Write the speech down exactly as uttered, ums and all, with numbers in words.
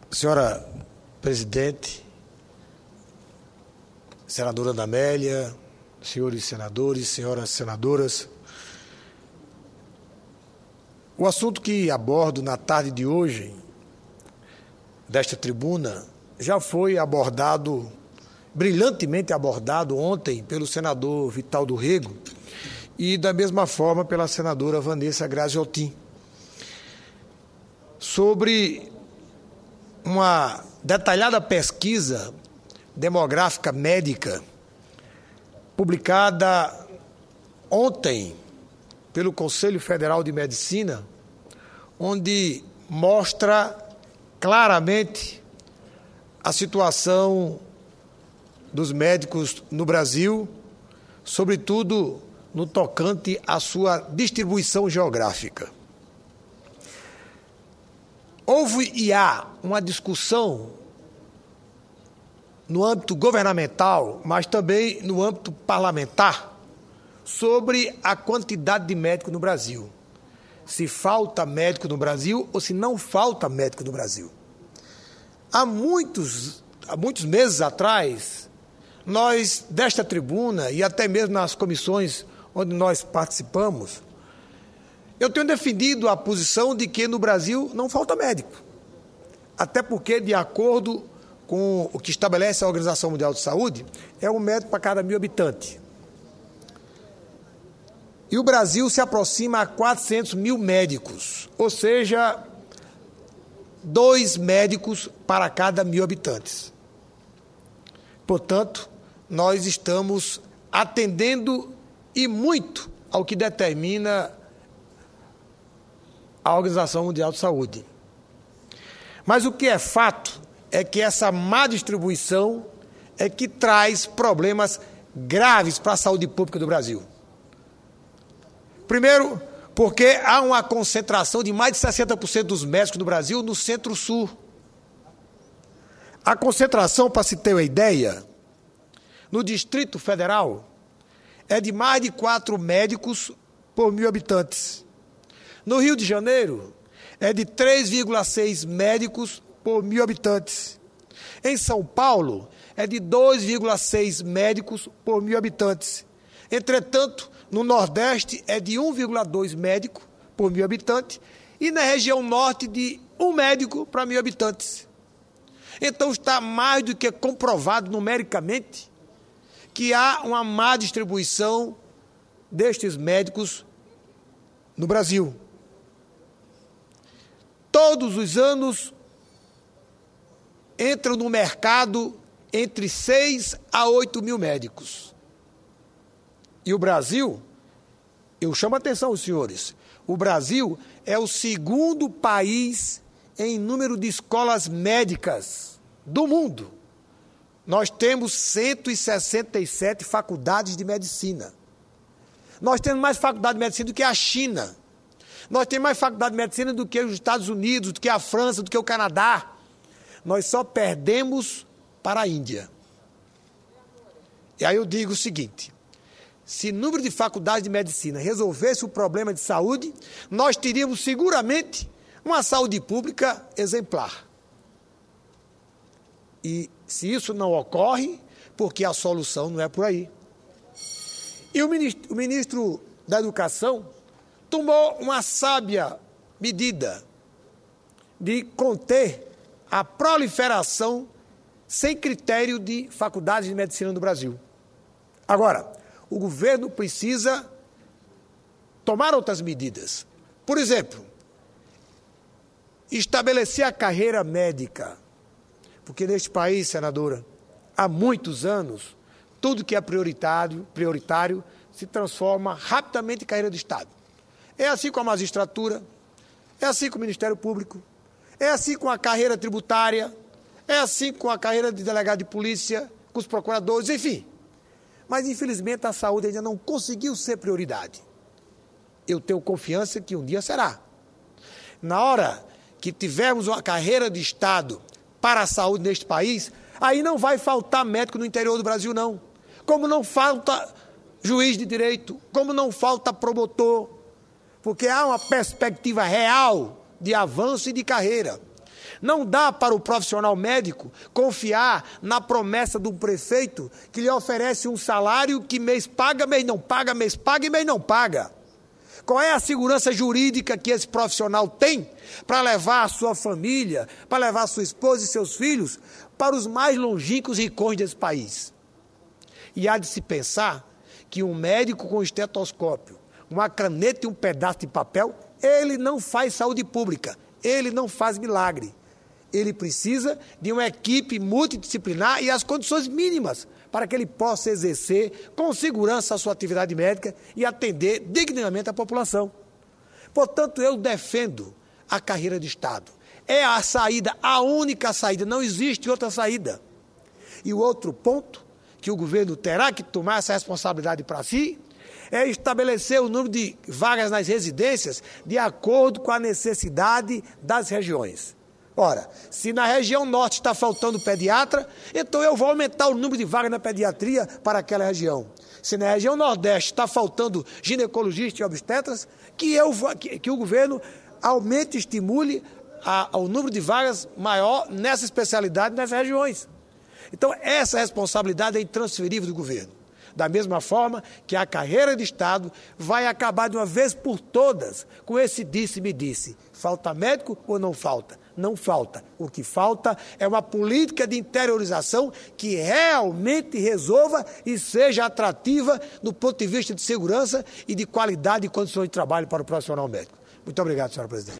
Senhora presidente, senadora Ana Amélia, senhores senadores, senhoras senadoras, o assunto que abordo na tarde de hoje, desta tribuna, já foi abordado, brilhantemente abordado ontem pelo senador Vital do Rego e da mesma forma pela senadora Vanessa Graziotin, sobre uma detalhada pesquisa demográfica médica publicada ontem pelo Conselho Federal de Medicina, onde mostra claramente a situação dos médicos no Brasil, sobretudo no tocante à sua distribuição geográfica. Houve e há uma discussão no âmbito governamental, mas também no âmbito parlamentar, sobre a quantidade de médicos no Brasil. Se falta médico no Brasil ou se não falta médico no Brasil. Há muitos, há muitos meses atrás, nós, desta tribuna e até mesmo nas comissões onde nós participamos, eu tenho defendido a posição de que no Brasil não falta médico. Até porque, de acordo com o que estabelece a Organização Mundial de Saúde, é um médico para cada mil habitantes. E o Brasil se aproxima a quatrocentos mil médicos, ou seja, dois médicos para cada mil habitantes. Portanto, nós estamos atendendo e muito ao que determina a Organização Mundial de Saúde. Mas o que é fato é que essa má distribuição é que traz problemas graves para a saúde pública do Brasil. Primeiro, porque há uma concentração de mais de sessenta por cento dos médicos no Brasil no Centro-Sul. A concentração, para se ter uma ideia, no Distrito Federal é de mais de quatro médicos por mil habitantes. No Rio de Janeiro, é de três vírgula seis médicos por mil habitantes. Em São Paulo, é de dois vírgula seis médicos por mil habitantes. Entretanto, no Nordeste, é de um vírgula dois médico por mil habitantes e na região Norte, de um médico para mil habitantes. Então, está mais do que comprovado numericamente que há uma má distribuição destes médicos no Brasil. Todos os anos entram no mercado entre seis a oito mil médicos. E o Brasil, eu chamo a atenção aos senhores, o Brasil é o segundo país em número de escolas médicas do mundo. Nós temos cento e sessenta e sete faculdades de medicina. Nós temos mais faculdade de medicina do que a China. Nós temos mais faculdade de medicina do que os Estados Unidos, do que a França, do que o Canadá. Nós só perdemos para a Índia. E aí eu digo o seguinte, se o número de faculdades de medicina resolvesse o problema de saúde, nós teríamos seguramente uma saúde pública exemplar. E se isso não ocorre, porque a solução não é por aí. E o ministro, o ministro da Educação tomou uma sábia medida de conter a proliferação sem critério de faculdades de medicina no Brasil. Agora, o governo precisa tomar outras medidas. Por exemplo, estabelecer a carreira médica. Porque neste país, senadora, há muitos anos, tudo que é prioritário, prioritário se transforma rapidamente em carreira de Estado. É assim com a magistratura, é assim com o Ministério Público, é assim com a carreira tributária, é assim com a carreira de delegado de polícia, com os procuradores, enfim. Mas, infelizmente, a saúde ainda não conseguiu ser prioridade. Eu tenho confiança que um dia será. Na hora que tivermos uma carreira de Estado para a saúde neste país, aí não vai faltar médico no interior do Brasil, não. Como não falta juiz de direito, como não falta promotor, porque há uma perspectiva real de avanço e de carreira. Não dá para o profissional médico confiar na promessa do prefeito que lhe oferece um salário que mês paga, mês não paga, mês paga e mês não paga. Qual é a segurança jurídica que esse profissional tem para levar a sua família, para levar a sua esposa e seus filhos para os mais longínquos rincões desse país? E há de se pensar que um médico com estetoscópio, uma caneta e um pedaço de papel, ele não faz saúde pública, ele não faz milagre. Ele precisa de uma equipe multidisciplinar e as condições mínimas para que ele possa exercer com segurança a sua atividade médica e atender dignamente a população. Portanto, eu defendo a carreira de Estado. É a saída, a única saída, não existe outra saída. E o outro ponto que o governo terá que tomar essa responsabilidade para si é estabelecer o número de vagas nas residências de acordo com a necessidade das regiões. Ora, se na região norte está faltando pediatra, então eu vou aumentar o número de vagas na pediatria para aquela região. Se na região nordeste está faltando ginecologistas e obstetras, que, eu, que, que o governo aumente e estimule a, o número de vagas maior nessa especialidade nessas regiões. Então, essa responsabilidade é intransferível do governo. Da mesma forma que a carreira de Estado vai acabar de uma vez por todas com esse disse-me-disse. Falta médico ou não falta? Não falta. O que falta é uma política de interiorização que realmente resolva e seja atrativa do ponto de vista de segurança e de qualidade e condições de trabalho para o profissional médico. Muito obrigado, senhora presidente.